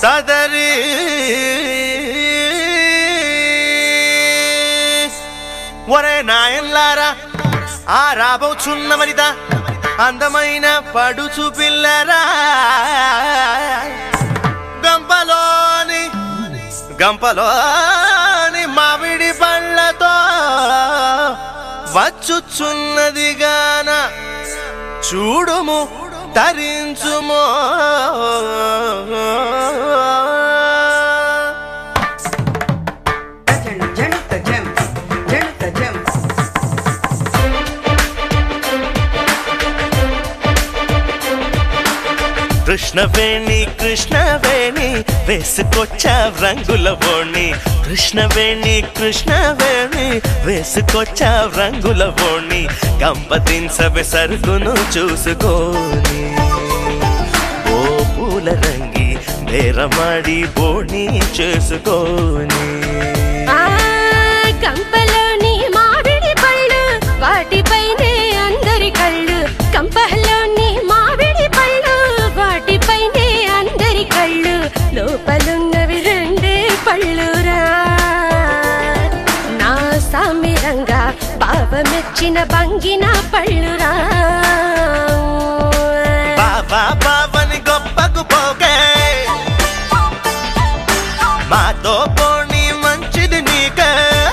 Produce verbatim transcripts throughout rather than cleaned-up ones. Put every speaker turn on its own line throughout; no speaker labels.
సదరి ఒరే నాయన్లారా ఆ రాబోచున్న వనిత అందమైన పడుచు పిల్లరా గంపలోని గంపలోని మామిడి పళ్ళతో వచ్చుచున్నది గాన చూడుము తరించుమో కృష్ణవేణి కృష్ణవేణి వేసుకొచ్చా రంగుల ఓణి కృష్ణవేణి కృష్ణవేణి వేసుకొచ్చా రంగుల ఓణి కంపతించవే సరుకును చూసుకోని ఓ పూల రంగి బేరమాడి బోణి చేసుకోని
కంపలోని మామిడి పళ్ళు వాటిపైనే అందరి కళ్ళు కంపలోని మామిడి పళ్ళు వాటిపైనే అందరి కళ్ళు లోపలున్నవి రెండే పళ్ళురా నా సామిరంగా బావమెచ్చిన బంగిన పళ్ళురా
బాబా బావని గొప్పకు పోగే మాతో పోనీ మంచిది నీకే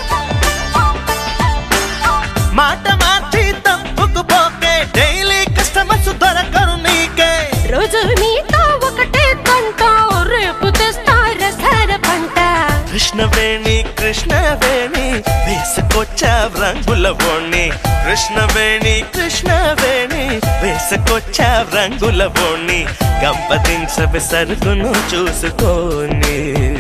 మాట మార్చి తప్పుకు పోకే డైలీ కస్టమర్స్ దొరకరు నీకే
రోజు నీతో ఒకటే కొంట రేపు తెస్తార సర పంట
కృష్ణవేణి కృష్ణవేణి వేసుకొచ్చా రంగుల ఓణి కృష్ణవేణి కృష్ణవేణి వేసుకొచ్చా రంగుల ఓణి కంపతించవే సరుకును చూసుకోని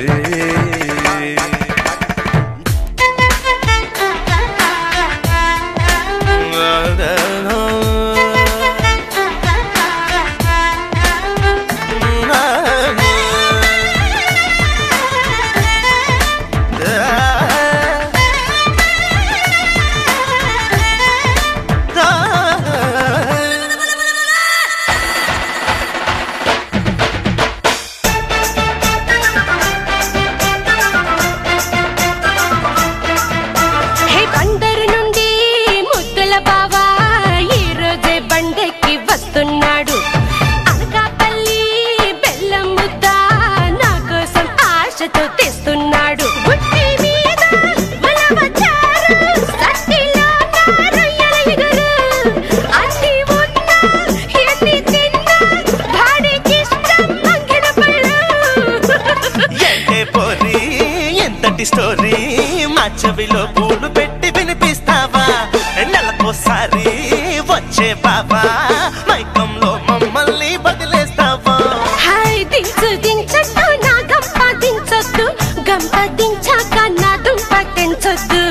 స్టోరీ మా చెవిలో పూలు పెట్టి వినిపిస్తావా నెలకోసారి వచ్చే బాబా మైకంలో మమ్మల్ని బదిలేస్తావా
హాయ్ దించు దించొద్దు నా గంప దించొద్దు గంప దించాక నా దుంప తెంచొద్దు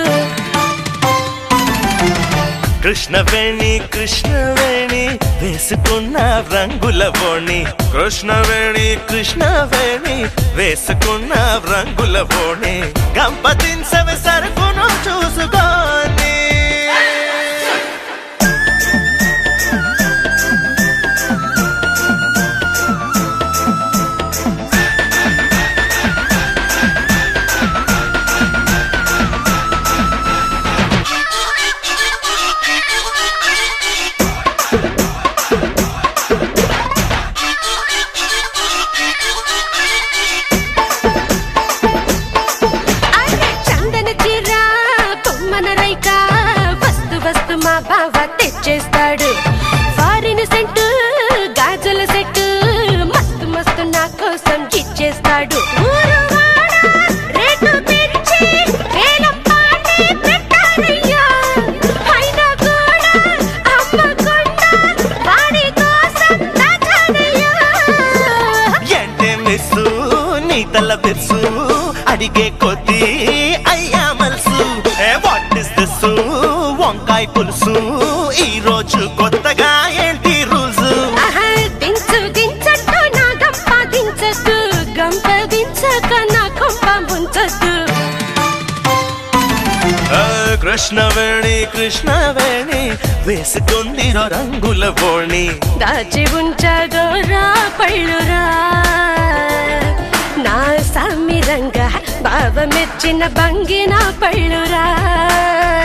కృష్ణవేణి కృష్ణవేణి వేసుకున్న రంగుల ఓణి కృష్ణవేణి కృష్ణవేణి వేసుకున్న రంగుల ఓణి కంపతించవే సరుకును చూసుకోని
బావ తెచ్చేస్తాడు ఫారిన్ సెంటు గాజుల సెట్టు మస్తు మస్తు నా కోసం ఇచ్చేస్తాడు రేటు పెంచి వేలం పాటే పెట్టారయ్యా అయినా కూడా అమ్మకుండా వాడి కోసం దాచానయ్యా
అంటే మిస్సు నీ తల బిర్సు అడిగే కొద్దీ అయ్యా మల్సు వాట్ ఇస్ దిస్ వంకాయ పులుసు ఈ రోజు కొత్తగా ఏంటి రూల్స్
దించు దించట్టు నా గంప దించద్దు గంప దించక నా కొంప ముంచద్దు
కృష్ణవేణి కృష్ణవేణి వేసుకుంది రంగుల ఓణి
దాచి ఉంచదోరా పళ్ళురా బావ మెచ్చిన బంగిన పళ్ళురా